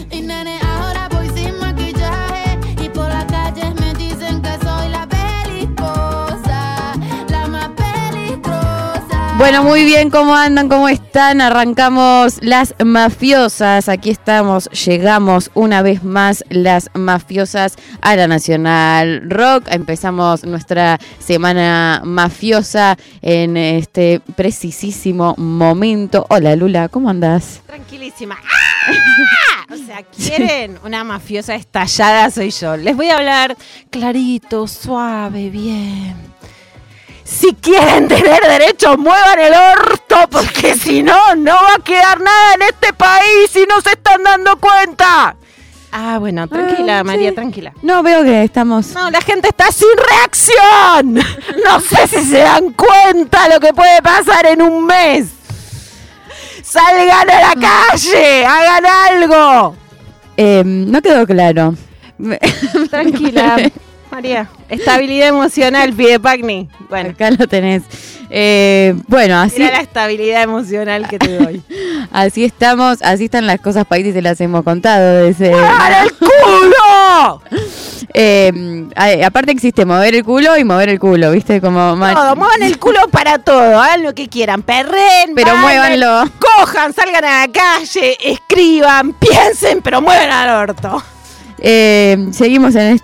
Y nene, ahora voy sin maquillaje y por la calle me dicen que soy la peligrosa, la más peligrosa. Bueno, muy bien, ¿cómo andan? ¿Cómo están? Arrancamos Las Mafiosas. Aquí estamos, llegamos una vez más Las Mafiosas a la Nacional Rock. Empezamos nuestra semana mafiosa en este precisísimo momento. Hola, Lula, ¿cómo andás? Tranquilísima. ¡Ah! O sea, ¿quieren una mafiosa estallada? Soy yo. Les voy a hablar clarito, suave, bien. Si quieren tener derecho, muevan el orto, porque si no, no va a quedar nada en este país y no se están dando cuenta. Ah, bueno, tranquila, María, sí. Tranquila. No, veo que estamos... No, la gente está sin reacción. No sé si se dan cuenta lo que puede pasar en un mes. ¡Salgan a la calle! ¡Hagan algo! no quedó claro. Tranquila, María. Estabilidad emocional, pide Pacni. Bueno, Acá lo tenés. Bueno, así... mira la estabilidad emocional que te doy. Así estamos, así están las cosas, Paiti, te las hemos contado. ¡Muevan el culo! Aparte existe mover el culo y mover el culo, ¿viste? Como Todo, muevan el culo para todo, hagan lo que quieran, perren, pero bailen, muévanlo. cojan, salgan a la calle, escriban, piensen, pero muevan al orto. Seguimos en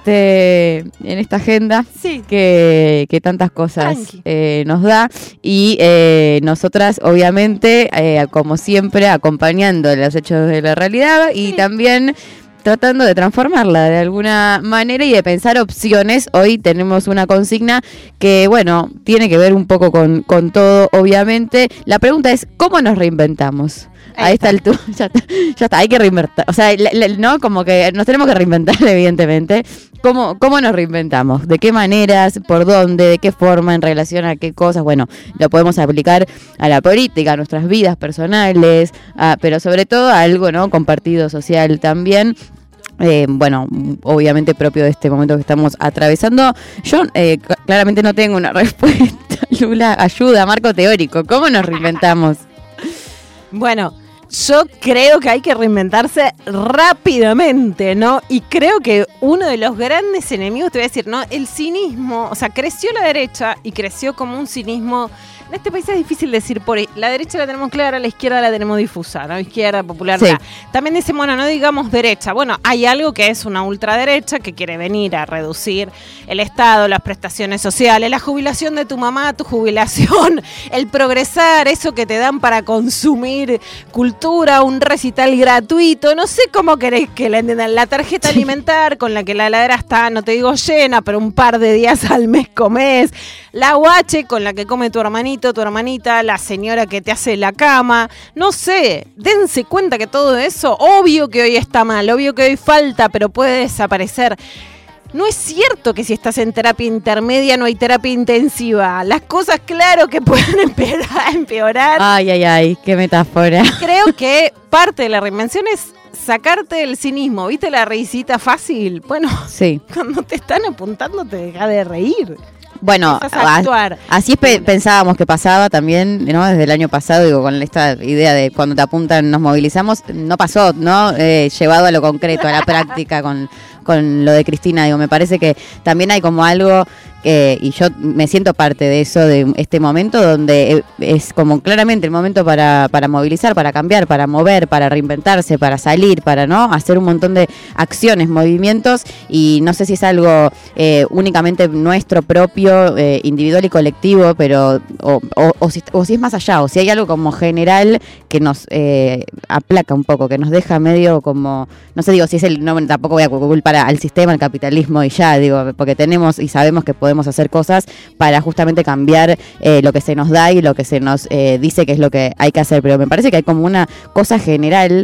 esta agenda Sí. que tantas cosas nos da y nosotras obviamente como siempre acompañando los hechos de la realidad y también tratando de transformarla de alguna manera y de pensar opciones. Hoy tenemos una consigna que, bueno, tiene que ver un poco con todo, obviamente. La pregunta es, ¿cómo nos reinventamos? A esta altura, ya está, hay que reinventar. O sea, no, como que nos tenemos que reinventar, evidentemente. ¿Cómo nos reinventamos? ¿De qué maneras? ¿Por dónde? ¿De qué forma? ¿En relación a qué cosas? Bueno, lo podemos aplicar a la política, a nuestras vidas personales, pero sobre todo a algo, ¿no? Compartido social también. Bueno, obviamente propio de este momento que estamos atravesando. Yo claramente no tengo una respuesta. Lula, ayuda, marco teórico. ¿Cómo nos reinventamos? Bueno, yo creo que hay que reinventarse rápidamente, ¿no? Y creo que uno de los grandes enemigos, te voy a decir, ¿no? El cinismo, o sea, creció la derecha y creció como un cinismo. En este país es difícil decir por la derecha la tenemos clara, la izquierda la tenemos difusa, ¿no? Izquierda, popular, sí. También dicen, bueno, no digamos derecha. Bueno, hay algo que es una ultraderecha que quiere venir a reducir el Estado, las prestaciones sociales, la jubilación de tu mamá, tu jubilación, el progresar, eso que te dan para consumir cultura, un recital gratuito, no sé cómo querés que la entiendan, la tarjeta alimentar con la que la heladera está, no te digo llena, pero un par de días al mes comés, la guache con la que come tu hermanito, tu hermanita, la señora que te hace la cama, no sé, dense cuenta que todo eso, obvio que hoy está mal, obvio que hoy falta, pero puede desaparecer. No es cierto que si estás en terapia intermedia no hay terapia intensiva. Las cosas, claro, que pueden empeorar. Ay, qué metáfora. Creo que parte de la reinvención es sacarte del cinismo. ¿Viste la risita fácil? Bueno, sí. Cuando te están apuntando te dejas de reír. Bueno, así pensábamos que pasaba también, ¿no? Desde el año pasado, digo, con esta idea de cuando te apuntan nos movilizamos, no pasó, ¿no? Llevado a lo concreto, a la práctica con lo de Cristina, digo, me parece que también hay como algo y yo me siento parte de eso, de este momento donde es como claramente el momento para movilizar, para cambiar, para mover, para reinventarse, para salir, para no hacer un montón de acciones, movimientos, y no sé si es algo únicamente nuestro propio, individual y colectivo, pero o si es más allá, o si hay algo como general que nos aplaca un poco, que nos deja medio como, no sé, digo, si es tampoco voy a culpar al sistema, al capitalismo y ya, digo, porque tenemos y sabemos que podemos hacer cosas para justamente cambiar lo que se nos da y lo que se nos dice que es lo que hay que hacer, pero me parece que hay como una cosa general,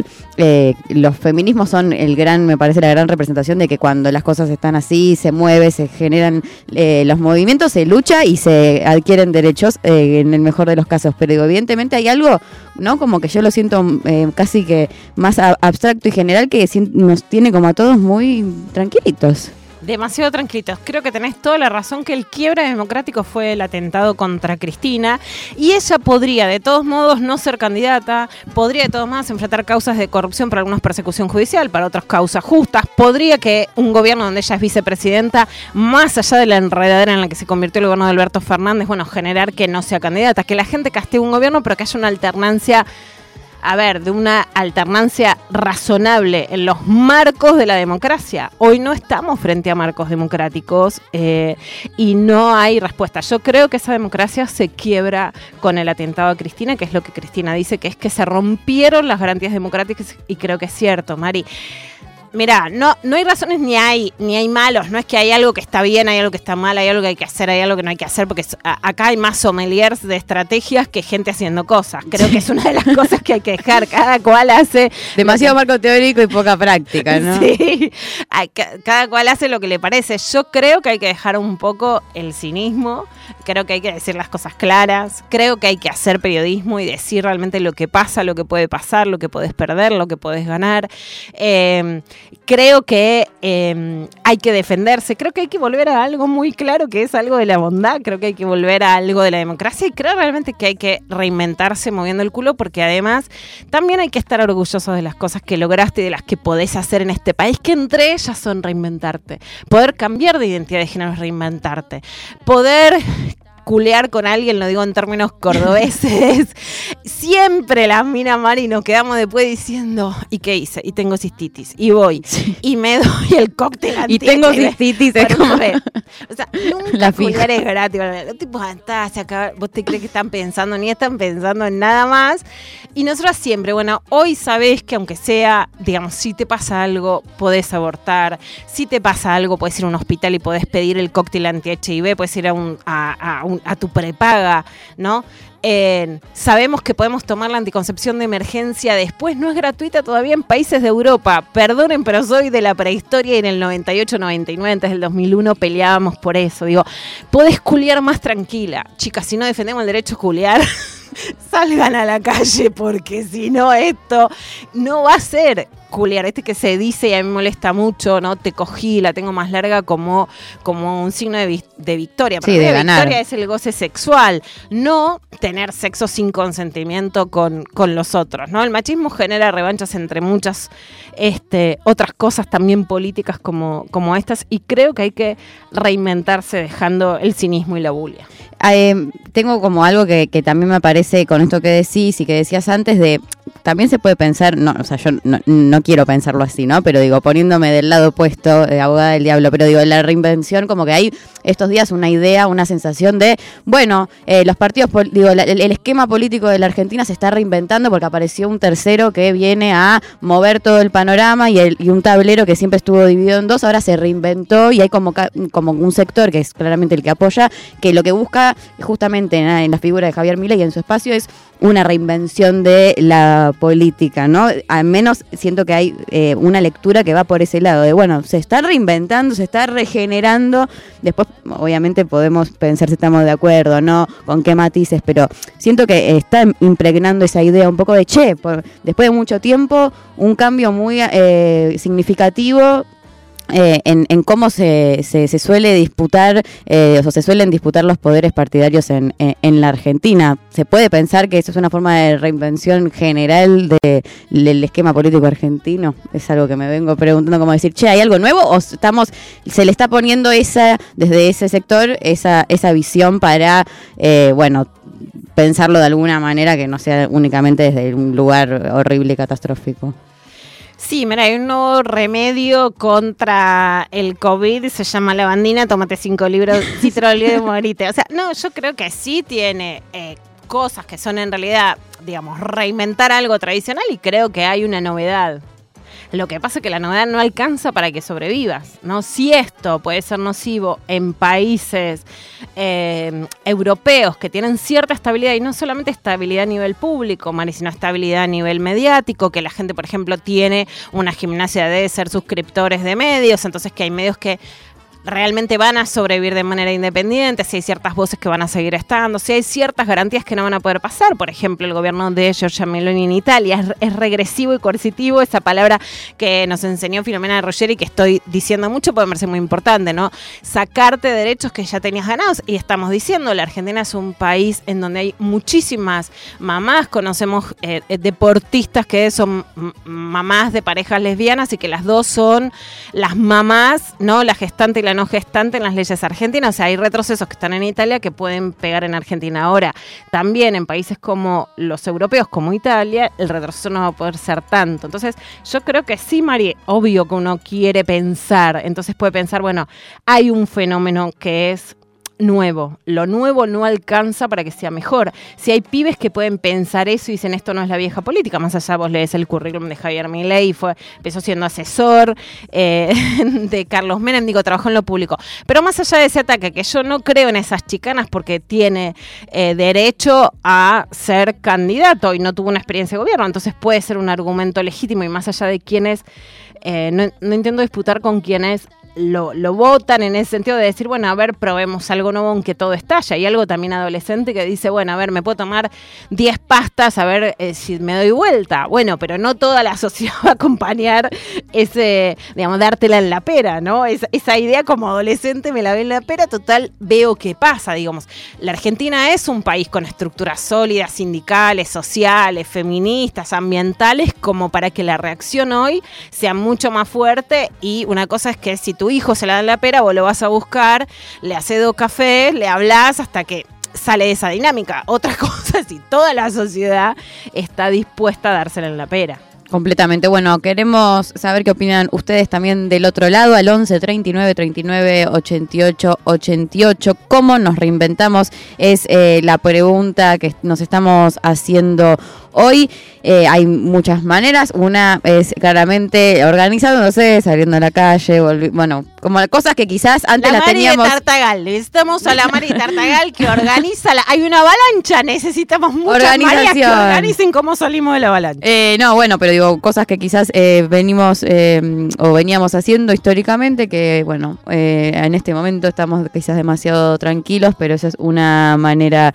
los feminismos son me parece la gran representación de que cuando las cosas están así, se mueve, se generan los movimientos, se lucha y se adquieren derechos en el mejor de los casos, pero digo, evidentemente hay algo, ¿no? Como que yo lo siento casi que más abstracto y general que nos tiene como a todos muy tranquilitos. Demasiado tranquilitos. Creo que tenés toda la razón que el quiebre democrático fue el atentado contra Cristina y ella podría de todos modos no ser candidata, podría de todos modos enfrentar causas de corrupción, para algunos persecución judicial, para otras causas justas, podría que un gobierno donde ella es vicepresidenta, más allá de la enredadera en la que se convirtió el gobierno de Alberto Fernández, bueno, generar que no sea candidata, que la gente castigue un gobierno, pero que haya una alternancia, de una alternancia razonable en los marcos de la democracia. Hoy no estamos frente a marcos democráticos y no hay respuesta. Yo creo que esa democracia se quiebra con el atentado a Cristina, que es lo que Cristina dice, que es que se rompieron las garantías democráticas, y creo que es cierto, Mari. Mirá, no hay razones ni hay malos, no es que hay algo que está bien, hay algo que está mal, hay algo que hay que hacer, hay algo que no hay que hacer, porque acá hay más sommeliers de estrategias que gente haciendo cosas. Creo que es una de las cosas que hay que dejar, cada cual hace... Demasiado marco teórico y poca práctica, ¿no? Sí, cada cual hace lo que le parece. Yo creo que hay que dejar un poco el cinismo, creo que hay que decir las cosas claras, creo que hay que hacer periodismo y decir realmente lo que pasa, lo que puede pasar, lo que podés perder, lo que podés ganar. Creo que hay que defenderse, creo que hay que volver a algo muy claro, que es algo de la bondad, creo que hay que volver a algo de la democracia, y creo realmente que hay que reinventarse moviendo el culo, porque además también hay que estar orgullosos de las cosas que lograste y de las que podés hacer en este país, que entre ellas son reinventarte, poder cambiar de identidad de género es reinventarte, poder culear con alguien, lo digo en términos cordobeses, siempre las minas, Mari, nos quedamos después diciendo, ¿y qué hice? Y tengo cistitis, y voy, y me doy el cóctel anti. Y tengo cistitis, es como... O sea, nunca culear es gratis. Los tipos se acaba, vos te crees que están pensando, ni están pensando en nada más. Y nosotros siempre, bueno, hoy sabés que aunque sea, digamos, si te pasa algo, podés abortar, si te pasa algo, podés ir a un hospital y podés pedir el cóctel anti-HIV, podés ir a tu prepaga, ¿no? Sabemos que podemos tomar la anticoncepción de emergencia después, no es gratuita todavía en países de Europa. Perdonen, pero soy de la prehistoria y en el 98-99, antes del 2001, peleábamos por eso. Digo, podés culiar más tranquila. Chicas, si no defendemos el derecho a culiar, salgan a la calle, porque si no, esto no va a ser culiar. Que se dice, y a mí me molesta mucho, ¿no? Te cogí, la tengo más larga, como un signo de victoria. Sí, de ganar. Victoria es el goce sexual, no tener sexo sin consentimiento con los otros, ¿no? El machismo genera revanchas entre muchas otras cosas también políticas como estas, y creo que hay que reinventarse dejando el cinismo y la bulia. Tengo como algo que también me aparece con esto que decís y que decías antes de, también se puede pensar, no, o sea, yo no quiero pensarlo así, ¿no? Pero digo, poniéndome del lado opuesto, abogada del diablo, pero digo, la reinvención, como que hay estos días una idea, una sensación de, bueno, los partidos, el esquema político de la Argentina se está reinventando porque apareció un tercero que viene a mover todo el panorama y un tablero que siempre estuvo dividido en dos, ahora se reinventó y hay como un sector que es claramente el que apoya, que lo que busca justamente en la figura de Javier Milei y en su espacio es una reinvención de la política, ¿no? Al menos siento que hay una lectura que va por ese lado, de bueno, se está reinventando, se está regenerando, después obviamente podemos pensar si estamos de acuerdo, ¿no? Con qué matices, pero siento que está impregnando esa idea un poco de, después de mucho tiempo, un cambio muy significativo en cómo se suele disputar, o se suelen disputar los poderes partidarios en la Argentina. ¿Se puede pensar que eso es una forma de reinvención general del esquema político argentino? Es algo que me vengo preguntando, como decir, ¿hay algo nuevo? ¿O se le está poniendo desde ese sector esa visión para, pensarlo de alguna manera que no sea únicamente desde un lugar horrible y catastrófico? Sí, mira, hay un nuevo remedio contra el COVID, se llama lavandina, tómate 5 libros, si te lo olvides de morirte. O sea, no, yo creo que sí tiene cosas que son en realidad, digamos, reinventar algo tradicional, y creo que hay una novedad. Lo que pasa es que la novedad no alcanza para que sobrevivas, ¿no? Si esto puede ser nocivo en países europeos que tienen cierta estabilidad, y no solamente estabilidad a nivel público, Mari, sino estabilidad a nivel mediático, que la gente, por ejemplo, tiene una gimnasia de ser suscriptores de medios, entonces que hay medios que realmente van a sobrevivir de manera independiente, si hay ciertas voces que van a seguir estando, si hay ciertas garantías que no van a poder pasar. Por ejemplo, el gobierno de Giorgia Meloni en Italia es regresivo y coercitivo, esa palabra que nos enseñó Filomena Ruggeri, que estoy diciendo mucho porque me parece muy importante, ¿no? Sacarte derechos que ya tenías ganados. Y estamos diciendo, la Argentina es un país en donde hay muchísimas mamás, conocemos deportistas que son mamás de parejas lesbianas y que las dos son las mamás, ¿no? La gestante y la no gestante en las leyes argentinas. O sea, hay retrocesos que están en Italia que pueden pegar en Argentina. Ahora, también en países como los europeos, como Italia, el retroceso no va a poder ser tanto. Entonces, yo creo que sí, Mari, obvio que uno quiere pensar. Entonces puede pensar, bueno, hay un fenómeno que es nuevo. Lo nuevo no alcanza para que sea mejor. Si hay pibes que pueden pensar eso y dicen esto no es la vieja política, más allá vos lees el currículum de Javier Milei, empezó siendo asesor de Carlos Menem, trabajó en lo público. Pero más allá de ese ataque, que yo no creo en esas chicanas porque tiene derecho a ser candidato y no tuvo una experiencia de gobierno, entonces puede ser un argumento legítimo y más allá de quienes, no intento disputar con quienes lo votan en ese sentido de decir, bueno, a ver, probemos algo nuevo aunque todo estalla. Y algo también adolescente que dice, bueno, a ver, me puedo tomar 10 pastas a ver si me doy vuelta. Bueno, pero no toda la sociedad va a acompañar ese, digamos, dártela en la pera, ¿no? Esa idea como adolescente me la ve en la pera, total, veo qué pasa, digamos. La Argentina es un país con estructuras sólidas, sindicales, sociales, feministas, ambientales, como para que la reacción hoy sea mucho más fuerte. Y una cosa es que si tu hijo se la da en la pera, vos lo vas a buscar, le haces 2 cafés, le hablas hasta que sale de esa dinámica. Otra cosa, si toda la sociedad está dispuesta a dársela en la pera. Completamente. Bueno, queremos saber qué opinan ustedes también del otro lado, al 11 39 39 88 88. ¿Cómo nos reinventamos? Es la pregunta que nos estamos haciendo hoy. Hay muchas maneras. Una es claramente organizándose, saliendo a la calle, bueno, como cosas que quizás antes la teníamos. La Mari de Tartagal. Necesitamos a la Mari de Tartagal que organiza. Hay una avalancha, necesitamos muchas Marías que organicen cómo salimos de la avalancha. No, bueno, pero digo, cosas que quizás veníamos o veníamos haciendo históricamente, que bueno, en este momento estamos quizás demasiado tranquilos, pero esa es una manera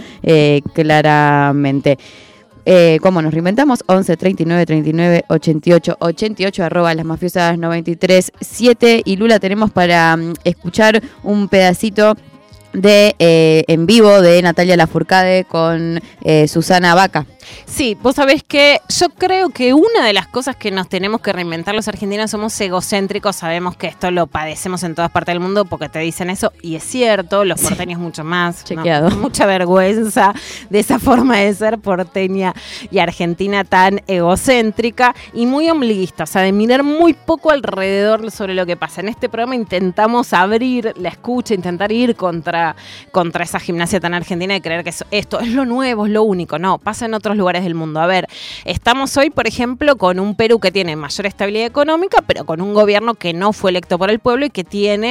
claramente. ¿Cómo nos reinventamos? 11 39 39 88 88 @lasmafiosas 93.7. Y Lula, tenemos para escuchar un pedacito de en vivo de Natalia Lafourcade con Susana Baca. Sí, vos sabés que yo creo que una de las cosas que nos tenemos que reinventar los argentinos, somos egocéntricos, sabemos que esto lo padecemos en todas partes del mundo porque te dicen eso y es cierto, los porteños mucho más, chequeado. ¿no? Mucha vergüenza de esa forma de ser porteña y argentina tan egocéntrica y muy ombliguista, o sea, de mirar muy poco alrededor sobre lo que pasa. En este programa intentamos abrir la escucha, intentar ir contra esa gimnasia tan argentina de creer que esto es lo nuevo, es lo único. No, pasa en otros lugares del mundo. A ver, estamos hoy, por ejemplo, con un Perú que tiene mayor estabilidad económica, pero con un gobierno que no fue electo por el pueblo y que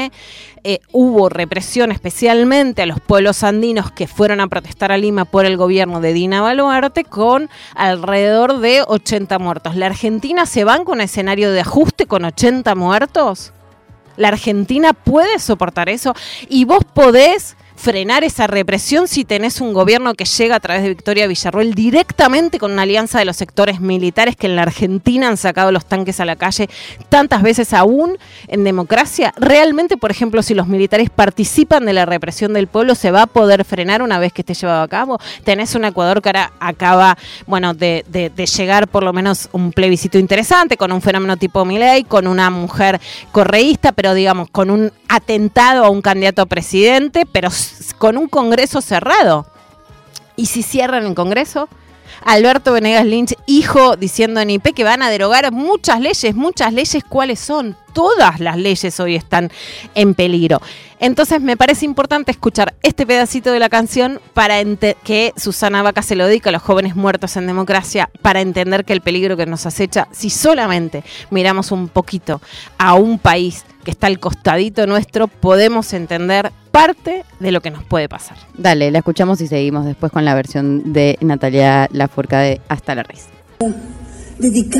hubo represión especialmente a los pueblos andinos que fueron a protestar a Lima por el gobierno de Dina Boluarte, con alrededor de 80 muertos. ¿La Argentina se banca un escenario de ajuste con 80 muertos? ¿La Argentina puede soportar eso? ¿Y vos podés frenar esa represión si tenés un gobierno que llega a través de Victoria Villarruel directamente con una alianza de los sectores militares que en la Argentina han sacado los tanques a la calle tantas veces aún en democracia? ¿Realmente, por ejemplo, si los militares participan de la represión del pueblo, se va a poder frenar una vez que esté llevado a cabo? Tenés un Ecuador que ahora acaba, bueno, de llegar por lo menos un plebiscito interesante, con un fenómeno tipo Milei, con una mujer correísta, pero digamos, con un atentado a un candidato a presidente, pero con un Congreso cerrado. ¿Y si cierran el Congreso? Alberto Venegas Lynch, hijo, diciendo en IP que van a derogar muchas leyes. ¿Cuáles son? Todas las leyes hoy están en peligro. Entonces me parece importante escuchar este pedacito de la canción para que Susana Baca se lo dedica a los jóvenes muertos en democracia, para entender que el peligro que nos acecha, si solamente miramos un poquito a un país que está al costadito nuestro, podemos entender parte de lo que nos puede pasar. Dale, la escuchamos y seguimos después con la versión de Natalia Lafourcade, Hasta la raíz.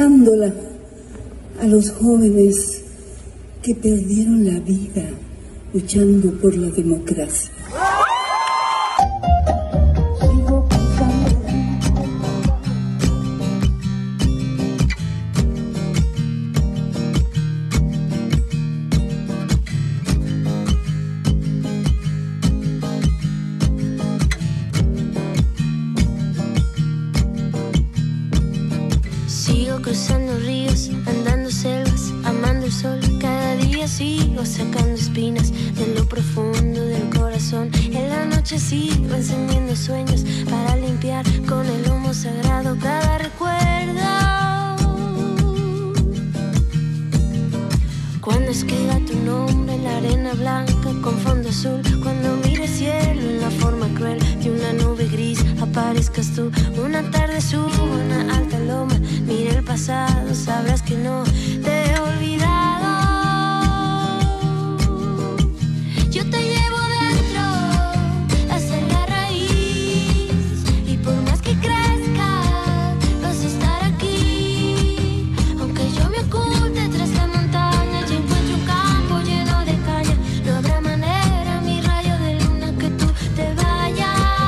Dedicándola a los jóvenes que perdieron la vida luchando por la democracia. Cruzando ríos, andando selvas, amando el sol. Cada día sigo sacando espinas de lo profundo del corazón. En la noche sigo encendiendo sueños para limpiar con el humo sagrado cada recuerdo. Cuando escriba tu nombre en la arena blanca con fondo azul, cuando mire el cielo en la forma cruel de una nube gris, aparezcas tú. Una tarde subo a una alta loma, mire el pasado, sabrás que no te he olvidado. Yo te llevo dentro hasta la raíz, y por más que crezca vas a estar aquí. Aunque yo me oculte tras la montaña, yo encuentro un campo lleno de caña. No habrá manera, mi rayo de luna, que tú te vayas.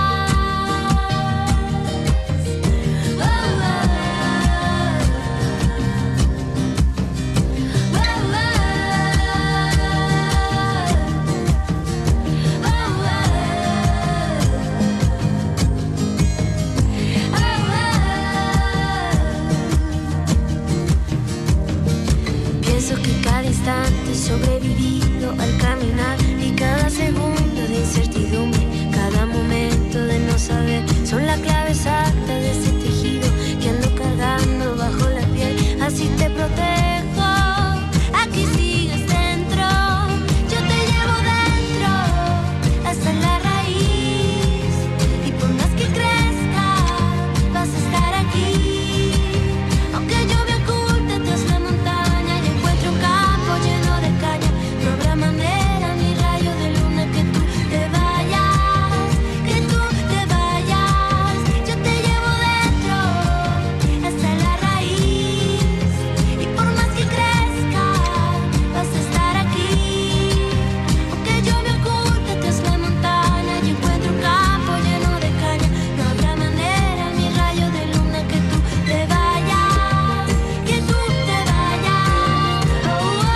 Pienso que cada instante sobrevivido al caminar, y cada segundo de incertidumbre, cada momento de no saber, son la clave exacta de ese tejido que ando cargando bajo la piel. Así te protejo, aquí sigues dentro. Yo te llevo dentro hasta la raíz, y por más que crezca vas a estar aquí. Aunque yo me oculte tras la montaña y encuentre un campo lleno de caña, no habrá manera, mi rayo de luna, que tú te vayas, que tú te vayas. Yo te llevo dentro hasta la raíz, y por más que crezca vas a estar aquí. Aunque yo me oculte tras la montaña y encuentre un campo lleno de caña, no habrá manera, mi rayo de luna, que tú te vayas, que tú te vayas. Oh, oh,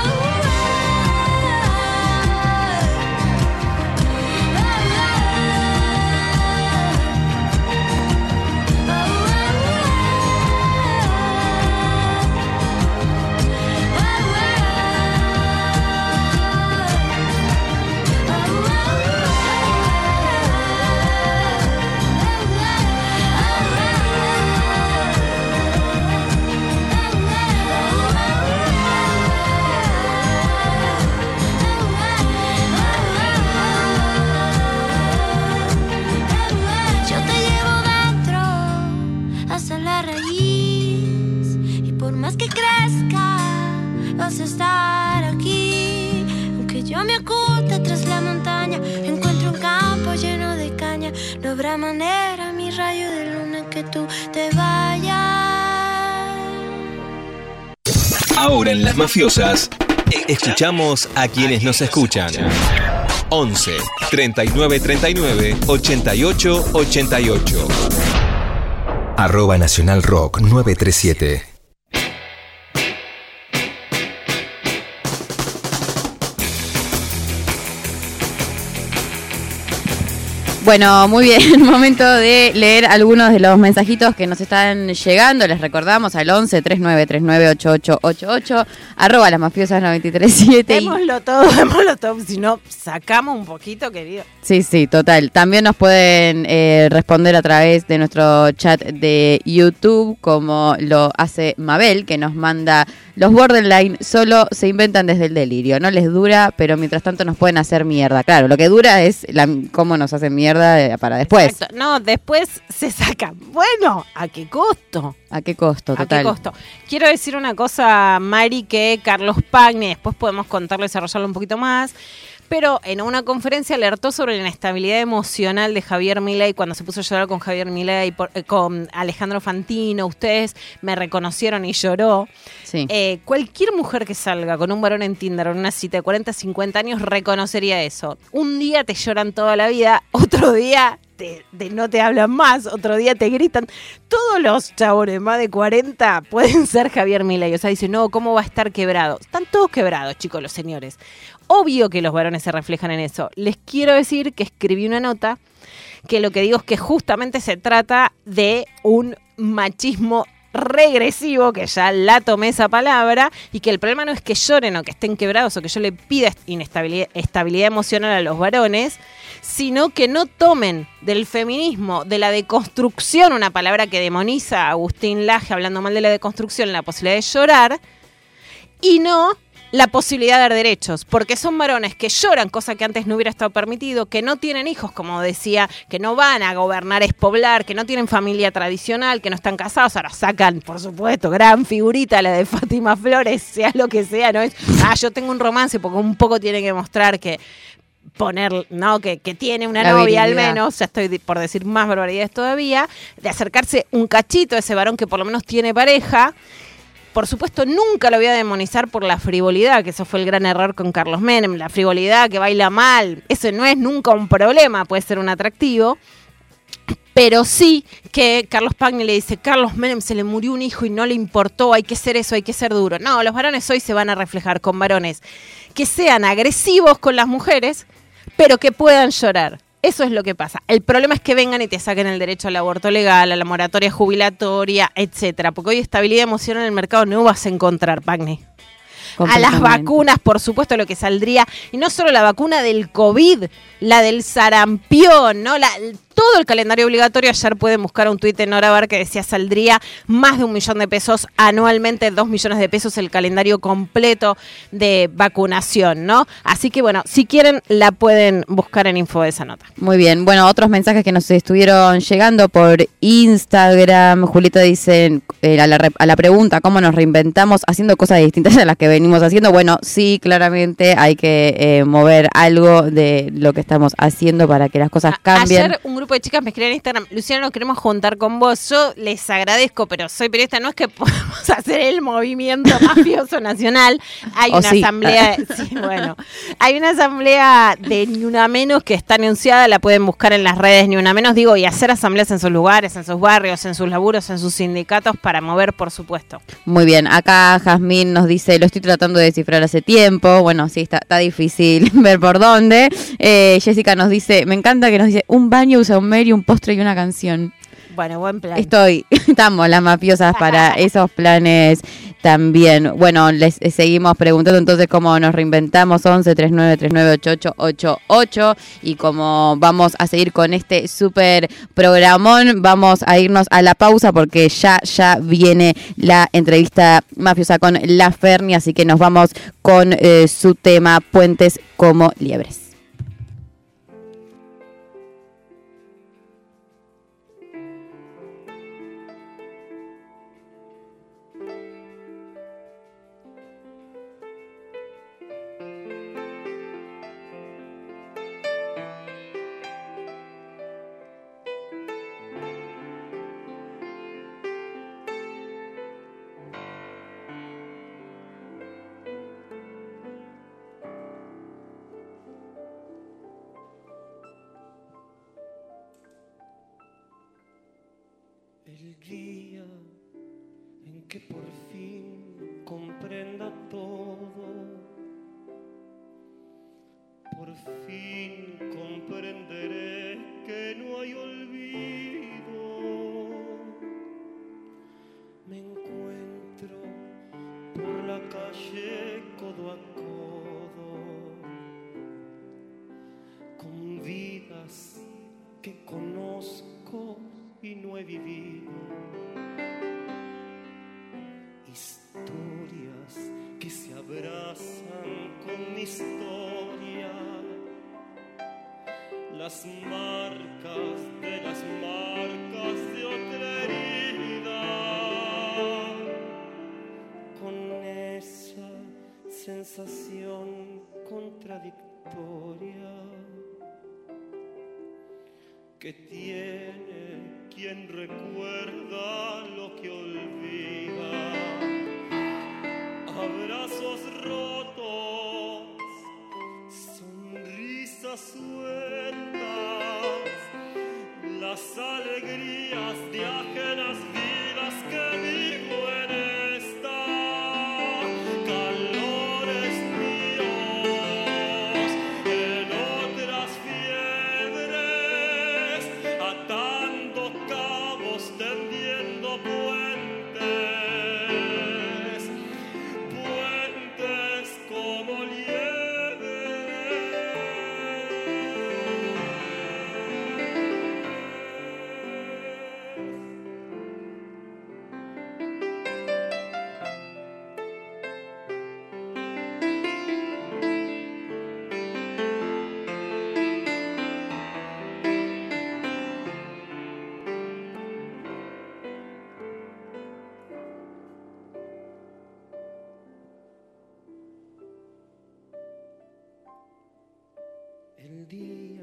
yo te llevo dentro hasta la raíz, y por más que crezca vas a estar aquí. Aunque yo me oculte tras la montaña, encuentro un campo lleno de caña, no habrá manera, mi rayo de luna, que tú te vayas. Ahora en Las Mafiosas, escuchamos a quienes nos escuchan. 11 39 39 88 88. @Nacional Rock 937. Bueno, muy bien, momento de leer algunos de los mensajitos que nos están llegando. Les recordamos al 11 39 39 8888, @lasmafiosas937. Démoslo todo, si no, sacamos un poquito, querido. Sí, total. También nos pueden responder a través de nuestro chat de YouTube, como lo hace Mabel, que nos manda: los borderline solo se inventan desde el delirio, no les dura, pero mientras tanto nos pueden hacer mierda. Claro, lo que dura es cómo nos hacen mierda para después. Exacto. No, después se saca. Bueno, ¿a qué costo? ¿A qué costo? Total. ¿A qué costo? Quiero decir una cosa, Mari, que Carlos Pagni, después podemos contarlo y desarrollarlo un poquito más. pero en una conferencia alertó sobre la inestabilidad emocional de Javier Milei cuando se puso a llorar con Javier Milei, con Alejandro Fantino. Ustedes me reconocieron y lloró. Sí. Cualquier mujer que salga con un varón en Tinder o en una cita de 40, 50 años reconocería eso. Un día te lloran toda la vida, otro día no te hablan más, otro día te gritan. Todos los chabones más de 40 pueden ser Javier Milei. O sea, dicen, no, ¿cómo va a estar quebrado? Están todos quebrados, chicos, los señores. Obvio que los varones se reflejan en eso. Les quiero decir que escribí una nota que lo que digo es que justamente se trata de un machismo regresivo, que ya la tomé esa palabra, y que el problema no es que lloren o que estén quebrados o que yo le pida estabilidad emocional a los varones, sino que no tomen del feminismo, de la deconstrucción, una palabra que demoniza a Agustín Laje hablando mal de la deconstrucción, la posibilidad de llorar, y no la posibilidad de dar derechos, porque son varones que lloran, cosa que antes no hubiera estado permitido, que no tienen hijos, como decía, que no van a gobernar, es poblar, que no tienen familia tradicional, que no están casados. Ahora sacan, por supuesto, gran figurita, la de Fátima Flores, sea lo que sea, no es, yo tengo un romance, porque un poco tiene que mostrar que que tiene una novia al menos, ya estoy por decir más barbaridades todavía, de acercarse un cachito a ese varón que por lo menos tiene pareja. Por supuesto, nunca lo voy a demonizar por la frivolidad, que eso fue el gran error con Carlos Menem, la frivolidad, que baila mal, eso no es nunca un problema, puede ser un atractivo, pero sí que Carlos Pagni le dice, Carlos Menem se le murió un hijo y no le importó, hay que ser eso, hay que ser duro. No, los varones hoy se van a reflejar con varones que sean agresivos con las mujeres, pero que puedan llorar. Eso es lo que pasa. El problema es que vengan y te saquen el derecho al aborto legal, a la moratoria jubilatoria, etcétera. Porque hoy estabilidad emocional en el mercado no vas a encontrar, Pagni. A las vacunas, por supuesto, lo que saldría, y no solo la vacuna del COVID, la del sarampión, ¿no? Todo el calendario obligatorio. Ayer pueden buscar un tuit de Nora Bar que decía saldría más de $1 millón anualmente, 2 millones de pesos el calendario completo de vacunación, ¿no? Así que bueno, si quieren la pueden buscar en info de esa nota. Muy bien, bueno, otros mensajes que nos estuvieron llegando por Instagram. Julita dice a la pregunta, ¿cómo nos reinventamos haciendo cosas distintas a las que venimos haciendo? Bueno, sí, claramente hay que mover algo de lo que estamos haciendo para que las cosas cambien. Ayer un grupo de chicas me escribieron en Instagram, Luciana, nos queremos juntar con vos. Yo les agradezco, pero soy periodista, no es que podamos hacer el movimiento mafioso nacional. Hay una asamblea, hay una asamblea de Ni Una Menos que está anunciada, la pueden buscar en las redes Ni Una Menos, y hacer asambleas en sus lugares, en sus barrios, en sus laburos, en sus sindicatos para mover, por supuesto. Muy bien, acá Jazmín nos dice, lo estoy tratando de descifrar hace tiempo. Bueno, sí, está difícil ver por dónde. Jessica nos dice, me encanta que nos dice, un baño, un saumerio, un postre y una canción. Bueno, buen plan. Estamos las mafiosas para esos planes también. Bueno, les seguimos preguntando entonces cómo nos reinventamos, 11 39 39 8888, y como vamos a seguir con este súper programón, vamos a irnos a la pausa porque ya viene la entrevista mafiosa con La Ferni, así que nos vamos con su tema Puentes como Liebres. El día en que por fin comprenda todo, por fin comprenderé que no hay olvido. Me encuentro por la calle codo a codo con vidas que conozco y no he vivido, historias que se abrazan con mi historia, las marcas de otra herida, con esa sensación contradictoria corpórea que tiene quien recuerda lo que olvida. Abrazos rotos, sonrisas sueltas, las alegrías de ajenas vidas que vivo en esta. Calores míos en otras fiebres, atando cabos, tendiendo puentes, puentes como el día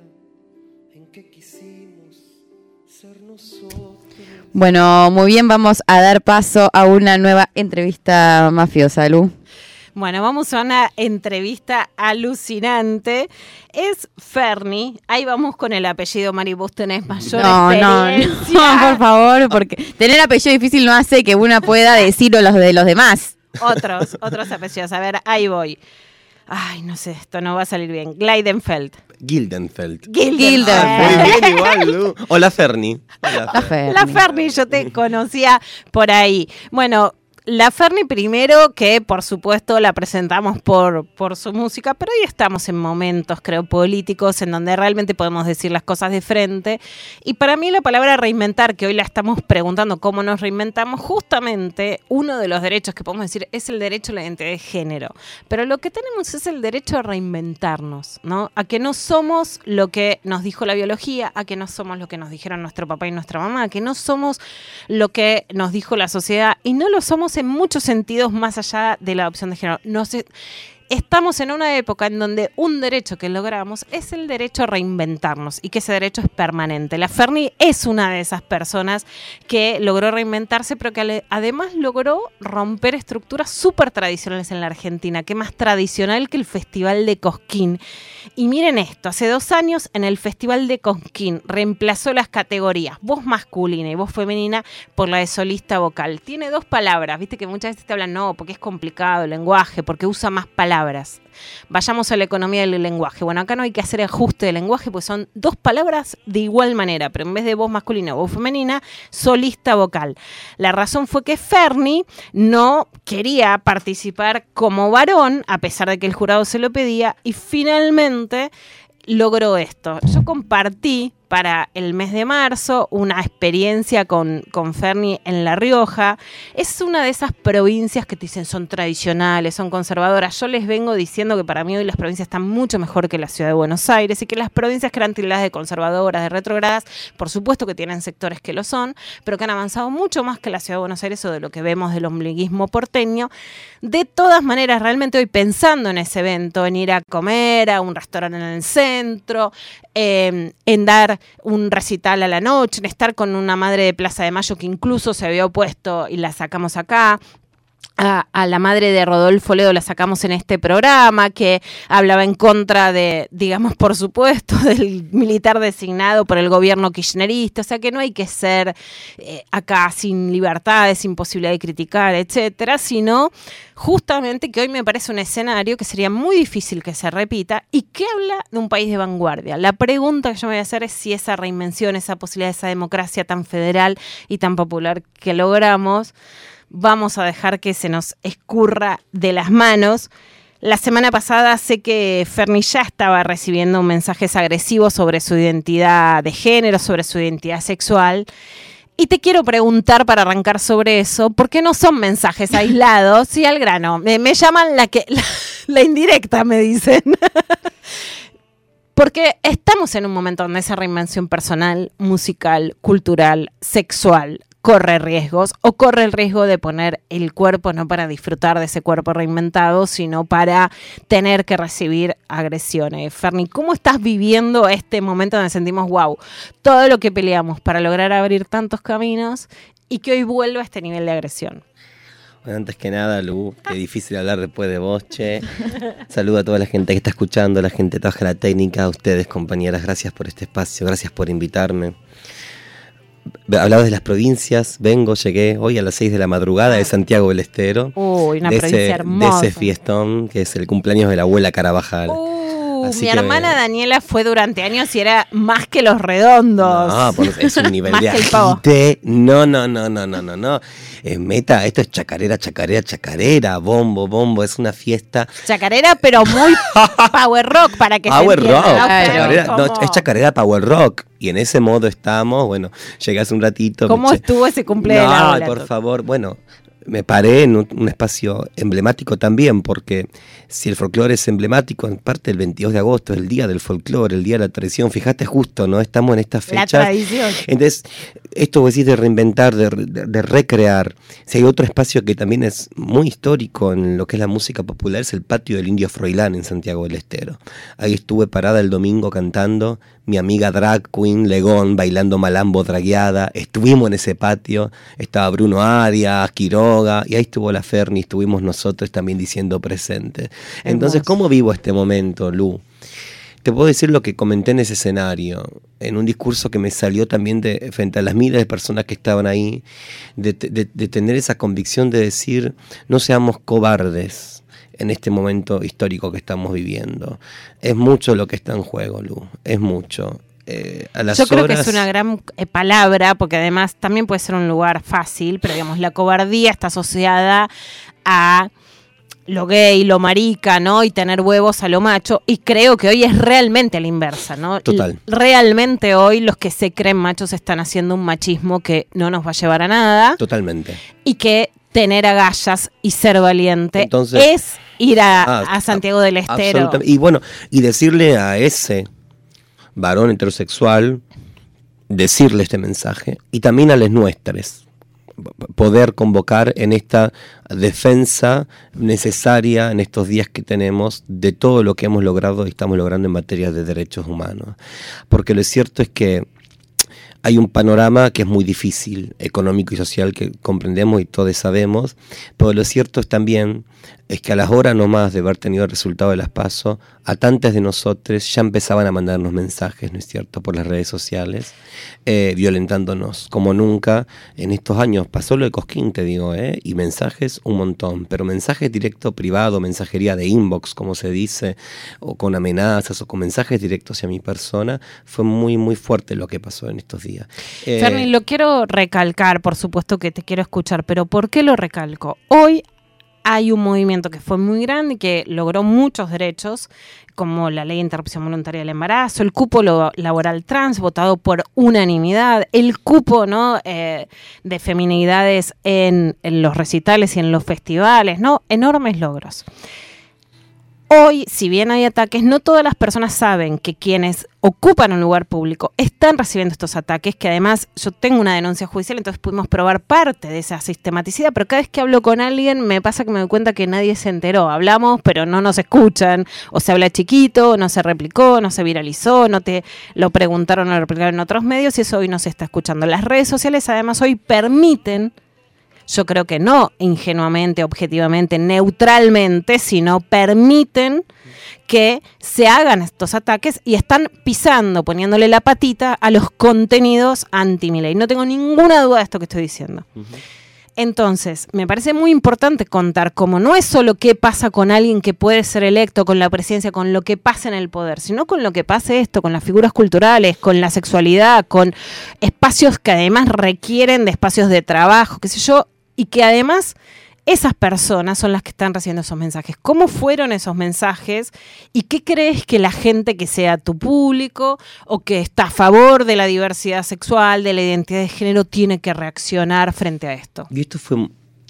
en que quisimos ser nosotros. Bueno, muy bien, vamos a dar paso a una nueva entrevista mafiosa, Lu. Bueno, vamos a una entrevista alucinante. Es Ferni. Ahí vamos con el apellido, Mari. Vos tenés mayor experiencia. No, por favor, porque tener apellido difícil no hace que una pueda decirlo los de los demás. Otros apellidos. A ver, ahí voy. Ay, no sé, esto no va a salir bien. Gleidenfeld. Gildenfeld. Gildenfeld. Muy bien, igual, Lu. Hola, Ferni. La Ferni, yo te conocía por ahí. Bueno, la Ferni primero, que por supuesto la presentamos por su música, pero hoy estamos en momentos, creo, políticos en donde realmente podemos decir las cosas de frente. Y para mí la palabra reinventar, que hoy la estamos preguntando cómo nos reinventamos, justamente uno de los derechos que podemos decir es el derecho a la identidad de género. Pero lo que tenemos es el derecho a reinventarnos, ¿no? A que no somos lo que nos dijo la biología, a que no somos lo que nos dijeron nuestro papá y nuestra mamá, a que no somos lo que nos dijo la sociedad, y no lo somos en muchos sentidos más allá de la adopción de género. Estamos en una época en donde un derecho que logramos es el derecho a reinventarnos y que ese derecho es permanente. La Ferni es una de esas personas que logró reinventarse, pero que además logró romper estructuras súper tradicionales en la Argentina, que más tradicional que el Festival de Cosquín. Y miren esto, hace 2 años en el Festival de Cosquín reemplazó las categorías voz masculina y voz femenina por la de solista vocal. Tiene 2 palabras, viste que muchas veces te hablan, no, porque es complicado el lenguaje, porque usa más palabras. Vayamos a la economía del lenguaje. Bueno, acá no hay que hacer ajuste de lenguaje, pues son 2 palabras de igual manera, pero en vez de voz masculina o voz femenina, solista vocal. La razón fue que Ferni no quería participar como varón, a pesar de que el jurado se lo pedía, y finalmente logró esto. Yo compartí para el mes de marzo una experiencia con Ferni en La Rioja. Es una de esas provincias que te dicen son tradicionales, son conservadoras. Yo les vengo diciendo que para mí hoy las provincias están mucho mejor que la ciudad de Buenos Aires, y que las provincias que eran tildadas de conservadoras, de retrógradas, por supuesto que tienen sectores que lo son, pero que han avanzado mucho más que la ciudad de Buenos Aires o de lo que vemos del ombliguismo porteño. De todas maneras, realmente hoy pensando en ese evento, en ir a comer a un restaurante en el centro, en dar un recital a la noche, en estar con una madre de Plaza de Mayo que incluso se había opuesto y la sacamos acá. A la madre de Rodolfo Ledo la sacamos en este programa, que hablaba en contra de, digamos, por supuesto, del militar designado por el gobierno kirchnerista. O sea que no hay que ser acá sin libertades, sin posibilidad de criticar, etcétera, sino justamente que hoy me parece un escenario que sería muy difícil que se repita y que habla de un país de vanguardia. La pregunta que yo me voy a hacer es si esa reinvención, esa posibilidad de esa democracia tan federal y tan popular que logramos, vamos a dejar que se nos escurra de las manos. La semana pasada sé que Ferni ya estaba recibiendo mensajes agresivos sobre su identidad de género, sobre su identidad sexual. Y te quiero preguntar, para arrancar sobre eso, ¿por qué no son mensajes aislados? Sí, al grano. Me llaman la indirecta, me dicen. Porque estamos en un momento donde esa reinvención personal, musical, cultural, sexual, corre riesgos o corre el riesgo de poner el cuerpo no para disfrutar de ese cuerpo reinventado, sino para tener que recibir agresiones. Ferni, ¿cómo estás viviendo este momento donde sentimos, wow, todo lo que peleamos para lograr abrir tantos caminos y que hoy vuelva a este nivel de agresión? Bueno, antes que nada, Lu, qué difícil hablar después de vos, che. Saludo a toda la gente que está escuchando, la gente que trabaja la técnica, a ustedes, compañeras, gracias por este espacio, gracias por invitarme. Hablabas de las provincias, llegué hoy a las 6 de la madrugada de Santiago del Estero. Uy, una provincia hermosa. De ese fiestón, que es el cumpleaños de la abuela Carabajal. Mi hermana Daniela fue durante años y era más que los redondos. No, es un nivel de agite. No. Meta, esto es chacarera, bombo, es una fiesta. Chacarera, pero muy power rock, para que power se entienda. Rock, ¿no? chacarera, no, es chacarera power rock. Y en ese modo estamos, bueno, llegué hace un ratito. ¿Cómo estuvo ese cumpleaños? No, por favor, bueno, me paré en un espacio emblemático también, porque si el folclore es emblemático, en parte el 22 de agosto es el día del folclore, el día de la tradición, fíjate justo, ¿no? Estamos en estas fechas. La tradición. Entonces, esto vos decís de reinventar, de recrear. Si hay otro espacio que también es muy histórico en lo que es la música popular, es el patio del Indio Froilán en Santiago del Estero. Ahí estuve parada el domingo cantando, mi amiga drag queen Legón bailando malambo dragueada, estuvimos en ese patio, estaba Bruno Arias, Quiroga, y ahí estuvo la Ferni, estuvimos nosotros también diciendo presente. Entonces, ¿cómo vivo este momento, Lu? Te puedo decir lo que comenté en ese escenario, en un discurso que me salió también frente a las miles de personas que estaban ahí, de tener esa convicción de decir, no seamos cobardes en este momento histórico que estamos viviendo. Es mucho lo que está en juego, Lu, es mucho. Yo creo que es una gran palabra, porque además también puede ser un lugar fácil, pero digamos, la cobardía está asociada a lo gay, lo marica, ¿no? Y tener huevos a lo macho. Y creo que hoy es realmente a la inversa, ¿no? Total. Realmente hoy los que se creen machos están haciendo un machismo que no nos va a llevar a nada. Totalmente. Y que tener agallas y ser valiente entonces, es ir a Santiago del Estero. Y bueno, y decirle a ese varón heterosexual, decirle este mensaje, y también a las nuestras, poder convocar en esta defensa necesaria en estos días que tenemos de todo lo que hemos logrado y estamos logrando en materia de derechos humanos. Porque lo cierto es que hay un panorama que es muy difícil, económico y social, que comprendemos y todos sabemos, pero lo cierto es también es que a las horas nomás de haber tenido el resultado de las PASO, a tantas de nosotros ya empezaban a mandarnos mensajes, ¿no es cierto?, por las redes sociales, violentándonos, como nunca en estos años. Pasó lo de Cosquín, te digo, y mensajes un montón, pero mensajes directo privado, mensajería de inbox, como se dice, o con amenazas, o con mensajes directos hacia mi persona, fue muy, muy fuerte lo que pasó en estos días. Ferni, lo quiero recalcar, por supuesto que te quiero escuchar, pero ¿por qué lo recalco? Hoy hay un movimiento que fue muy grande y que logró muchos derechos, como la ley de interrupción voluntaria del embarazo, el cupo laboral trans, votado por unanimidad, el cupo, ¿no?, de feminidades en los recitales y en los festivales, ¿no? Enormes logros. Hoy, si bien hay ataques, no todas las personas saben que quienes ocupan un lugar público están recibiendo estos ataques, que además yo tengo una denuncia judicial, entonces pudimos probar parte de esa sistematicidad, pero cada vez que hablo con alguien me pasa que me doy cuenta que nadie se enteró. Hablamos, pero no nos escuchan, o se habla chiquito, no se replicó, no se viralizó, no te lo preguntaron o lo replicaron en otros medios, y eso hoy no se está escuchando. Las redes sociales además hoy permiten, yo creo que no ingenuamente, objetivamente, neutralmente, sino permiten que se hagan estos ataques y están pisando, poniéndole la patita a los contenidos anti-Milei. No tengo ninguna duda de esto que estoy diciendo. Uh-huh. Entonces, me parece muy importante contar cómo no es solo qué pasa con alguien que puede ser electo, con la presidencia, con lo que pasa en el poder, sino con lo que pasa esto, con las figuras culturales, con la sexualidad, con espacios que además requieren de espacios de trabajo, qué sé yo, y que además esas personas son las que están recibiendo esos mensajes. ¿Cómo fueron esos mensajes? ¿Y qué crees que la gente que sea tu público o que está a favor de la diversidad sexual, de la identidad de género, tiene que reaccionar frente a esto? Y esto fue...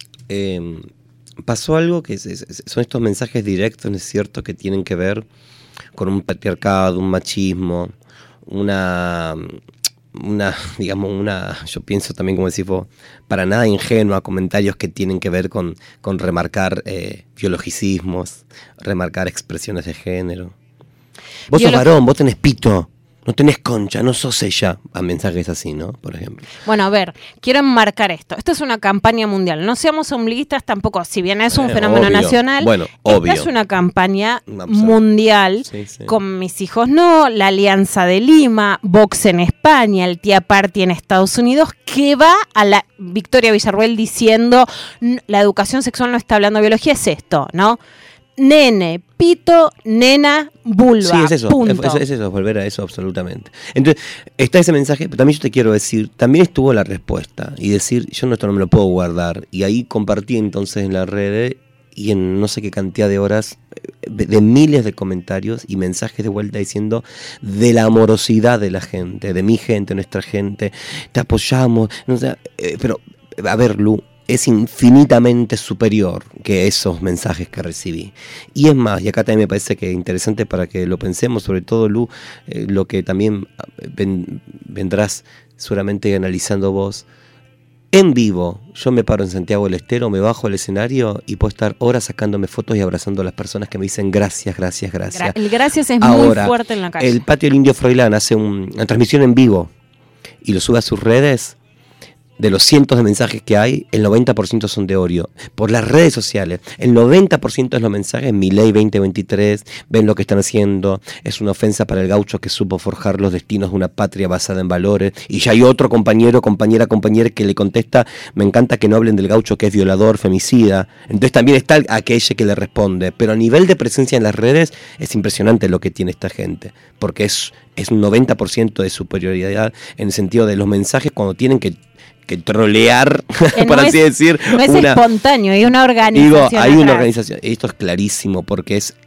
pasó algo que son estos mensajes directos, ¿no es cierto?, que tienen que ver con un patriarcado, un machismo, una yo pienso también, como decís vos, para nada ingenua, comentarios que tienen que ver con remarcar biologicismos, remarcar expresiones de género. Vos sos varón, vos tenés pito, no tenés concha, no sos ella. A mensajes así, ¿no? Por ejemplo. Bueno, a ver, quiero enmarcar esto. Esto es una campaña mundial. No seamos ombliguistas tampoco, si bien es un fenómeno nacional. Bueno, esta obvio. es una campaña mundial. Sí, sí. Con Mis Hijos No, la Alianza de Lima, Vox en España, el Tea Party en Estados Unidos, que va a la Victoria Villarruel diciendo la educación sexual no está hablando de biología, es esto, ¿no? Nene, pito, nena, vulva. Sí, es eso, punto. es eso, volver a eso absolutamente. Entonces, está ese mensaje, pero también yo te quiero decir, también estuvo la respuesta, y decir, yo esto no me lo puedo guardar, y ahí compartí entonces en las redes, y en no sé qué cantidad de horas, de miles de comentarios y mensajes de vuelta diciendo de la amorosidad de la gente, de mi gente, nuestra gente, te apoyamos, no sé, pero, a ver, Lu, es infinitamente superior que esos mensajes que recibí. Y es más, y acá también me parece que es interesante para que lo pensemos, sobre todo, Lu, lo que también vendrás seguramente analizando vos. En vivo, yo me paro en Santiago del Estero, me bajo al escenario y puedo estar horas sacándome fotos y abrazando a las personas que me dicen gracias, gracias, gracias. El gracias es ahora, muy fuerte en la calle. El Patio del Indio Froilán hace una transmisión en vivo y lo sube a sus redes. De los cientos de mensajes que hay, el 90% son de odio. Por las redes sociales, el 90% de los mensajes, Milei 2023, ven lo que están haciendo, es una ofensa para el gaucho que supo forjar los destinos de una patria basada en valores. Y ya hay otro compañero, compañera que le contesta, me encanta que no hablen del gaucho que es violador, femicida. Entonces también está aquella que le responde. Pero a nivel de presencia en las redes, es impresionante lo que tiene esta gente. Porque es un 90% de superioridad en el sentido de los mensajes cuando tienen que trolear, por así decir. No es espontáneo, hay una organización. Digo, hay una organización. Esto es clarísimo porque es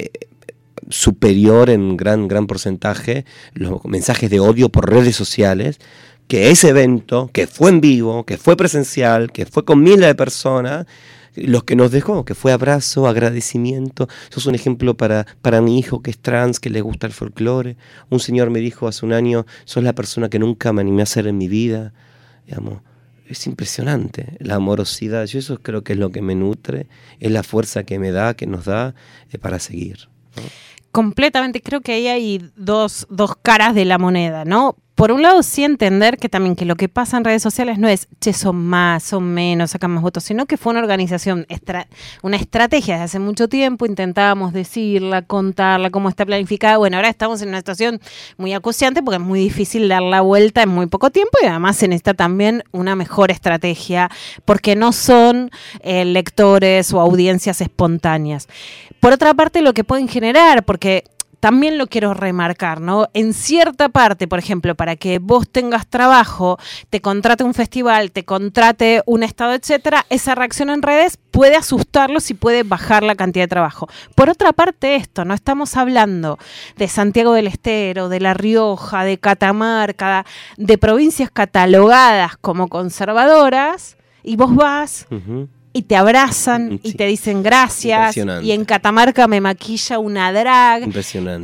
superior en gran porcentaje los mensajes de odio por redes sociales, que ese evento, que fue en vivo, que fue presencial, que fue con miles de personas, los que nos dejó, que fue abrazo, agradecimiento. Sos un ejemplo para mi hijo que es trans, que le gusta el folclore. Un señor me dijo hace un año, sos la persona que nunca me animé a ser en mi vida. Digamos, es impresionante la amorosidad. Yo eso creo que es lo que me nutre, es la fuerza que me da, que nos da para seguir, ¿no? Completamente, creo que ahí hay dos caras de la moneda, ¿no? Por un lado, sí entender que también que lo que pasa en redes sociales no es, che, son más, son menos, sacan más votos, sino que fue una organización, una estrategia desde hace mucho tiempo, intentábamos decirla, contarla, cómo está planificada. Bueno, ahora estamos en una situación muy acuciante porque es muy difícil dar la vuelta en muy poco tiempo y además se necesita también una mejor estrategia porque no son lectores o audiencias espontáneas. Por otra parte, lo que pueden generar, porque también lo quiero remarcar, ¿no? En cierta parte, por ejemplo, para que vos tengas trabajo, te contrate un festival, te contrate un estado, etcétera, esa reacción en redes puede asustarlos y puede bajar la cantidad de trabajo. Por otra parte, esto, no estamos hablando de Santiago del Estero, de La Rioja, de Catamarca, de provincias catalogadas como conservadoras, y vos vas y te abrazan y te dicen gracias, y en Catamarca me maquilla una drag. Impresionante.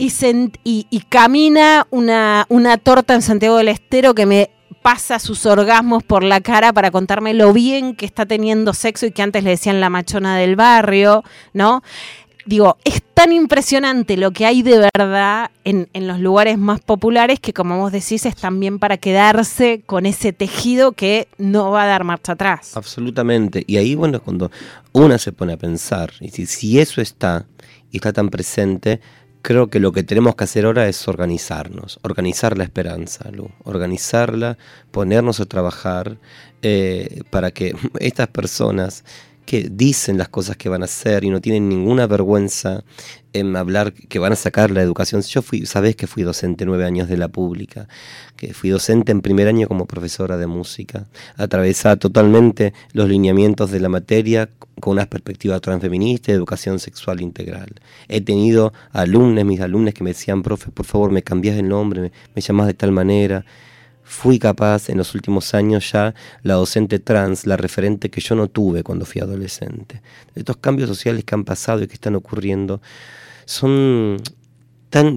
Y camina una torta en Santiago del Estero que me pasa sus orgasmos por la cara para contarme lo bien que está teniendo sexo y que antes le decían la machona del barrio, ¿no? Digo, es tan impresionante lo que hay de verdad en los lugares más populares que, como vos decís, es también para quedarse con ese tejido que no va a dar marcha atrás. Absolutamente. Y ahí, bueno, cuando una se pone a pensar, y si eso está tan presente, creo que lo que tenemos que hacer ahora es organizarnos, organizar la esperanza, Lu, organizarla, ponernos a trabajar para que estas personas que dicen las cosas que van a hacer y no tienen ninguna vergüenza en hablar que van a sacar la educación. Yo sabés que fui docente 9 años de la pública, que fui docente en primer año como profesora de música, atravesada totalmente los lineamientos de la materia con una perspectiva transfeminista y educación sexual integral. He tenido mis alumnos que me decían, profe, por favor, me cambiás el nombre, me llamás de tal manera. Fui capaz en los últimos años ya, la docente trans, la referente que yo no tuve cuando fui adolescente. Estos cambios sociales que han pasado y que están ocurriendo son tan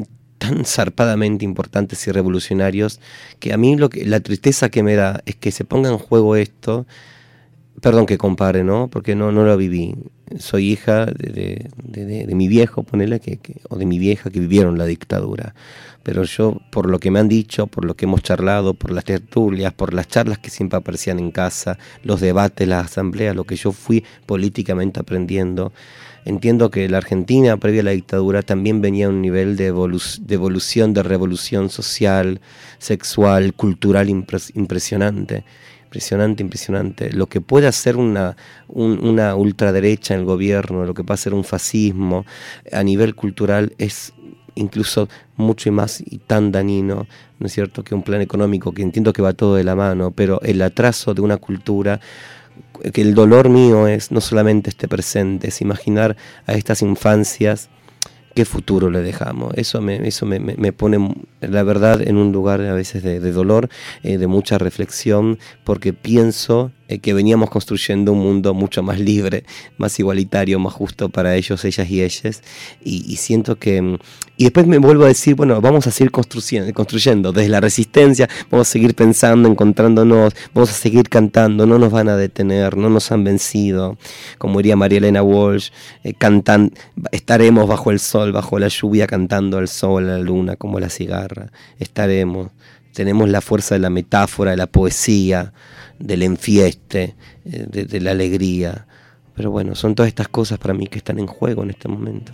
tan zarpadamente importantes y revolucionarios, que a mí la tristeza que me da es que se ponga en juego esto. Perdón que compare, ¿no? Porque no lo viví. Soy hija de mi viejo, ponele, o de mi vieja, que vivieron la dictadura. Pero yo, por lo que me han dicho, por lo que hemos charlado, por las tertulias, por las charlas que siempre aparecían en casa, los debates, las asambleas, lo que yo fui políticamente aprendiendo, entiendo que la Argentina, previa a la dictadura, también venía a un nivel de evolución, de revolución social, sexual, cultural impresionante. Impresionante. Lo que puede hacer una ultraderecha en el gobierno, lo que puede hacer un fascismo a nivel cultural es incluso mucho más y tan dañino, ¿no es cierto?, que un plan económico, que entiendo que va todo de la mano, pero el atraso de una cultura, que el dolor mío es no solamente este presente, es imaginar a estas infancias qué futuro le dejamos. Eso me pone, la verdad, en un lugar a veces de dolor, de mucha reflexión, porque pienso que veníamos construyendo un mundo mucho más libre, más igualitario, más justo para ellos, ellas y ellas, y siento que... Y después me vuelvo a decir, bueno, vamos a seguir construyendo desde la resistencia, vamos a seguir pensando, encontrándonos, vamos a seguir cantando, no nos van a detener, no nos han vencido, como diría María Elena Walsh, estaremos bajo el sol, bajo la lluvia, cantando al sol, a la luna, como la cigarra, tenemos la fuerza de la metáfora, de la poesía, del enfieste, de la alegría, pero bueno, son todas estas cosas para mí que están en juego en este momento.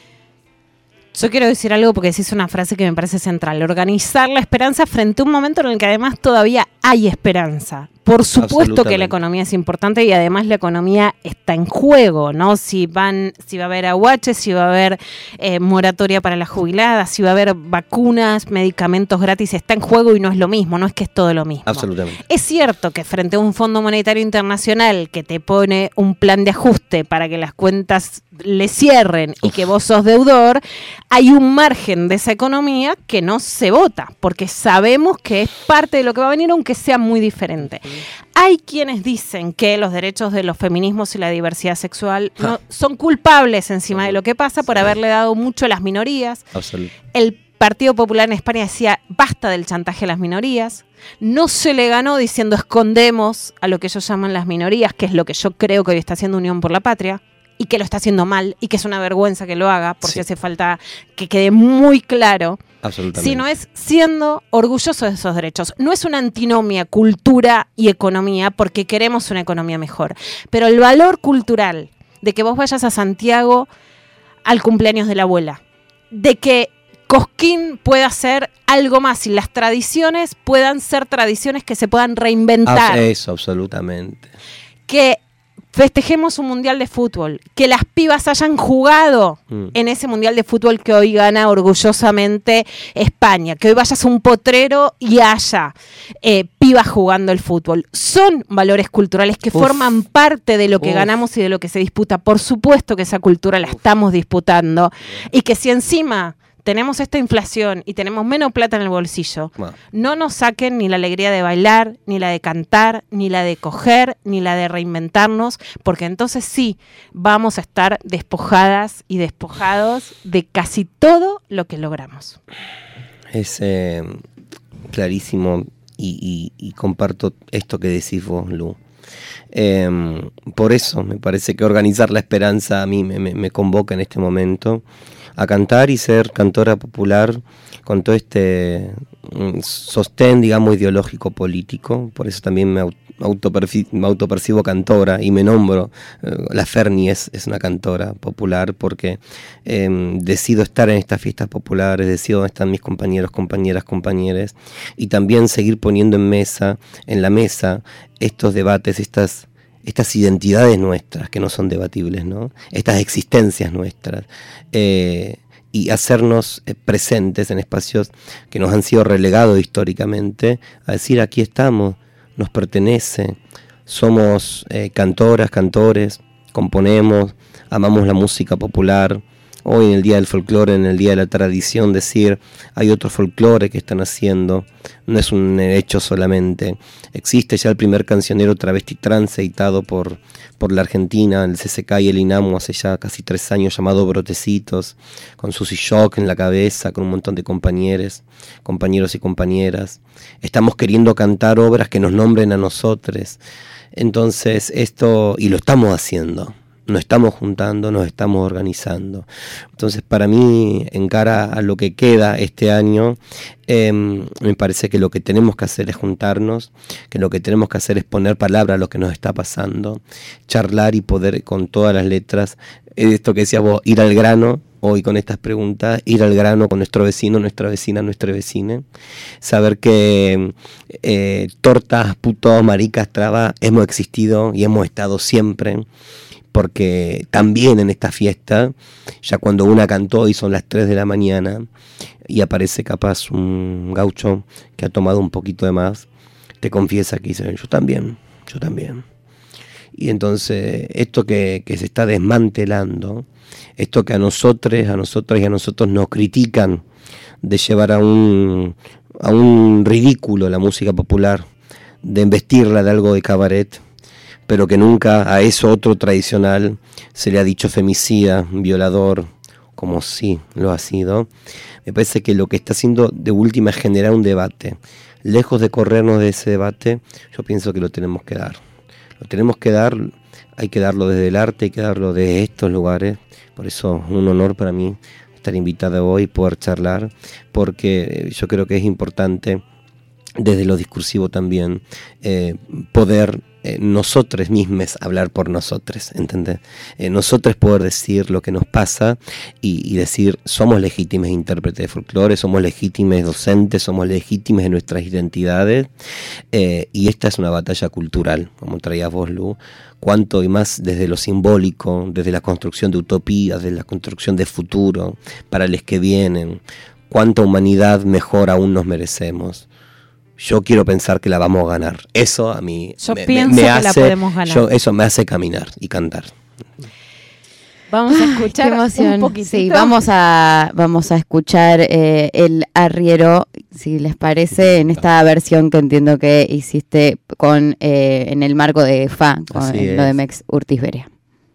Yo quiero decir algo porque decís una frase que me parece central: organizar la esperanza frente a un momento en el que además todavía hay esperanza. Por supuesto que la economía es importante y además la economía está en juego, ¿no? Si va a haber aguaches, si va a haber moratoria para las jubiladas, si va a haber vacunas, medicamentos gratis, está en juego y no es lo mismo, no es que es todo lo mismo. Absolutamente. Es cierto que frente a un Fondo Monetario Internacional que te pone un plan de ajuste para que las cuentas le cierren y que vos sos deudor, hay un margen de esa economía que no se vota, porque sabemos que es parte de lo que va a venir, aunque sea muy diferente. Hay quienes dicen que los derechos de los feminismos y la diversidad sexual no son culpables encima de lo que pasa por haberle dado mucho a las minorías. El Partido Popular en España decía basta del chantaje a las minorías. No se le ganó diciendo escondemos a lo que ellos llaman las minorías, que es lo que yo creo que hoy está haciendo Unión por la Patria, y que lo está haciendo mal, y que es una vergüenza que lo haga, porque hace falta que quede muy claro. Sino es siendo orgulloso de esos derechos. No es una antinomia cultura y economía, porque queremos una economía mejor. Pero el valor cultural de que vos vayas a Santiago al cumpleaños de la abuela, de que Cosquín pueda ser algo más y las tradiciones puedan ser tradiciones que se puedan reinventar. Eso, absolutamente. Que festejemos un mundial de fútbol, que las pibas hayan jugado en ese mundial de fútbol que hoy gana orgullosamente España, que hoy vayas a un potrero y haya pibas jugando el fútbol. Son valores culturales que forman parte de lo que ganamos y de lo que se disputa. Por supuesto que esa cultura la estamos disputando y que si encima tenemos esta inflación y tenemos menos plata en el bolsillo, no nos saquen ni la alegría de bailar, ni la de cantar, ni la de coger, ni la de reinventarnos, porque entonces sí vamos a estar despojadas y despojados de casi todo lo que logramos. Es clarísimo y comparto esto que decís vos, Lu. Por eso me parece que organizar la esperanza a mí me convoca en este momento a cantar y ser cantora popular con todo este sostén, digamos, ideológico político. Por eso también me autopercibo cantora y me nombro. La Ferni es una cantora popular porque decido estar en estas fiestas populares, decido donde están mis compañeros, compañeras, y también seguir poniendo en la mesa estos debates, estas identidades nuestras que no son debatibles, ¿no? Estas existencias nuestras, y hacernos presentes en espacios que nos han sido relegados históricamente, a decir aquí estamos, nos pertenece, somos cantoras, cantores, componemos, amamos la música popular, hoy en el Día del Folclore, en el Día de la Tradición, decir, hay otro folclore que están haciendo, no es un hecho solamente. Existe ya el primer cancionero travesti trans editado por la Argentina, el CCK y el INAMU hace ya casi 3 años, llamado Brotecitos, con Susy Shock en la cabeza, con un montón de compañeros y compañeras. Estamos queriendo cantar obras que nos nombren a nosotros. Entonces esto, y lo estamos haciendo, nos estamos juntando, nos estamos organizando. Entonces para mí, en cara a lo que queda este año, me parece que lo que tenemos que hacer es juntarnos, que lo que tenemos que hacer es poner palabra a lo que nos está pasando, charlar y poder con todas las letras, esto que decías vos, ir al grano. Hoy con estas preguntas, ir al grano con nuestro vecino, nuestra vecina, nuestra vecina, saber que tortas, putos, maricas, trabas, hemos existido y hemos estado siempre, porque también en esta fiesta, ya cuando una cantó y son las 3 de la mañana y aparece capaz un gaucho que ha tomado un poquito de más, te confiesa que dice, yo también. Y entonces esto que se está desmantelando, esto que a nosotros y a nosotros nos critican de llevar a un ridículo la música popular, de investirla de algo de cabaret, pero que nunca a eso otro tradicional se le ha dicho femicida, violador, como sí lo ha sido. Me parece que lo que está haciendo de última es generar un debate. Lejos de corrernos de ese debate, yo pienso que lo tenemos que dar. Lo tenemos que dar, hay que darlo desde el arte, hay que darlo desde estos lugares. Por eso un honor para mí estar invitada hoy, poder charlar, porque yo creo que es importante desde lo discursivo también poder nosotros mismos hablar por nosotros, ¿entendés? Nosotros poder decir lo que nos pasa y decir, somos legítimos intérpretes de folclore, somos legítimos docentes, somos legítimos en nuestras identidades, y esta es una batalla cultural, como traías vos, Lu, cuanto y más desde lo simbólico, desde la construcción de utopías, desde la construcción de futuro para los que vienen, cuánta humanidad mejor aún nos merecemos. Yo quiero pensar que la vamos a ganar. Eso a mí me hace, la podemos ganar. Eso me hace caminar y cantar. Vamos a escuchar un poquitito. Sí, vamos a escuchar el arriero, si les parece, en esta versión que entiendo que hiciste con en el marco de FA, con lo de Mex Urtiz Berea.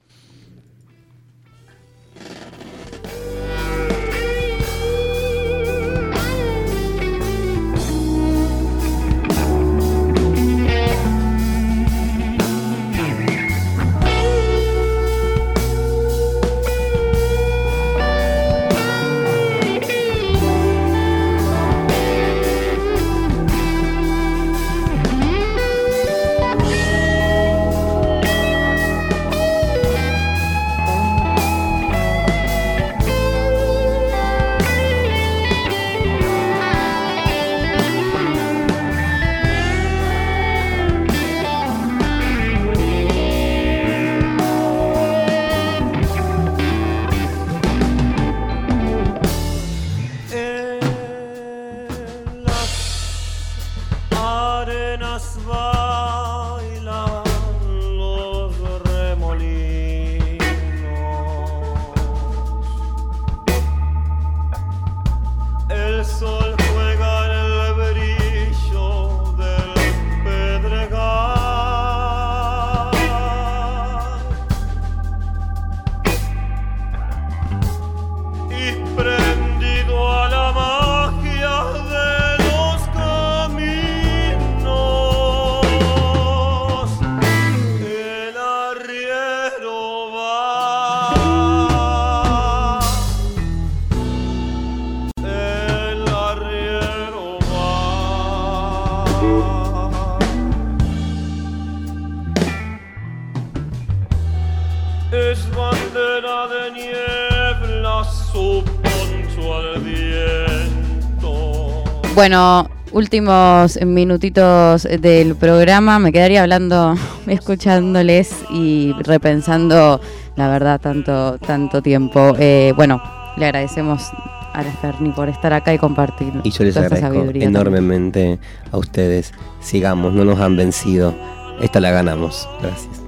Bueno, últimos minutitos del programa, me quedaría hablando, escuchándoles y repensando, la verdad, tanto tiempo. Bueno, le agradecemos a la Ferni por estar acá y compartir. Y yo les agradezco enormemente también a ustedes. Sigamos, no nos han vencido. Esta la ganamos. Gracias.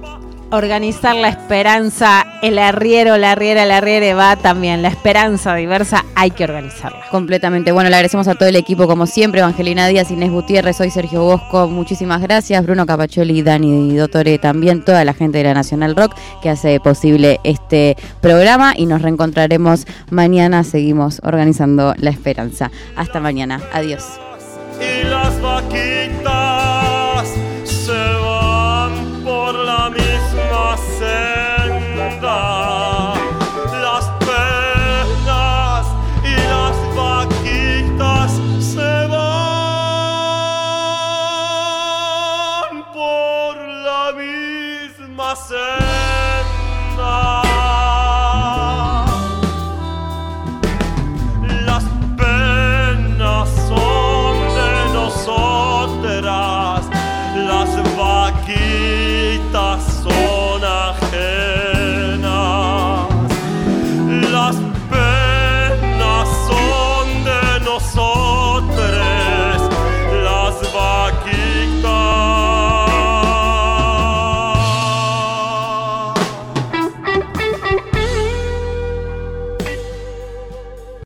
organizar la esperanza, el arriero, la arriera, el arriere va también. La esperanza diversa hay que organizarla. Completamente. Bueno, le agradecemos a todo el equipo, como siempre. Evangelina Díaz, Inés Gutiérrez, soy Sergio Bosco. Muchísimas gracias. Bruno Capaccioli, Dani Dottore, también toda la gente de la Nacional Rock que hace posible este programa. Y nos reencontraremos mañana. Seguimos organizando la esperanza. Hasta mañana. Adiós. Y las vaquitas